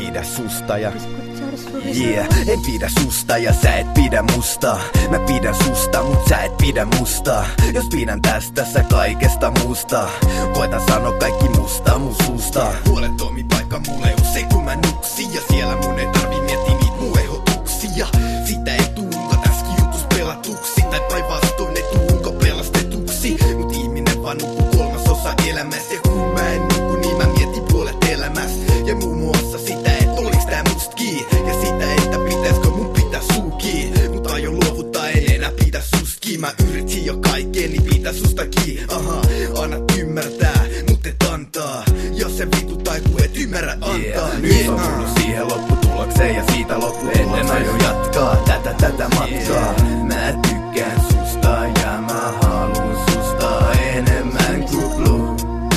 pidä susta ja en pidä susta ja sä et pidä musta. Mä pidän susta, mut sä et pidä musta. Jos pidän tästä sä kaikesta muusta. Koitan sanoa kaikki musta mun suusta. Puolet toimipaikka mulle usein kun mä nuksin. Ja siellä mun ei tarvi miettiä niitä mun ehdotuksia. Sitä ei tuunko täskin jutus pelatuksi. Tai päinvastoin ei tuunko pelastetuksi. Mut ihminen vaan nukkuu 1/3 elämästä. Ja kun mä en nukku niin mä mietin puolet elämästä. Ja muun muassa sitä, et oliks tää mustki. Ja sitä, että pitäiskö mun pitää suuki. Mut aion luovuttaa, en enää pidä suski. Mä yritin jo kaikkeen, niin pitä sustakin. Aha, annat ymmärtää, mut et antaa. Jos se vituttaa, kun et ymmärrä antaa. Nyt on tullut siihen lopputulokseen ja siitä lopputulokseen. En aio jatkaa tätä matkaa. Mä tykkään susta ja mä haluun susta enemmän kuin blue.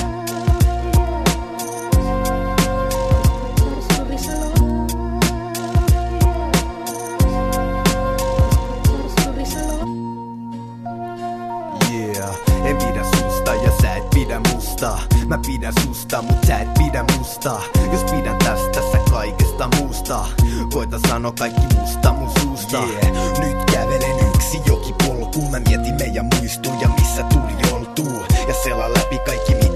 En pidä susta ja sä et pidä musta. Mä pidän susta, mut sä et pidä musta. Jos pidän tästä sä kaikesta muusta. Koita sano kaikki musta mun suusta. Nyt kävelen yksin jokipolkuun. Mä mietin meidän muistoja missä tuli oltuu. Ja selaa läpi kaikki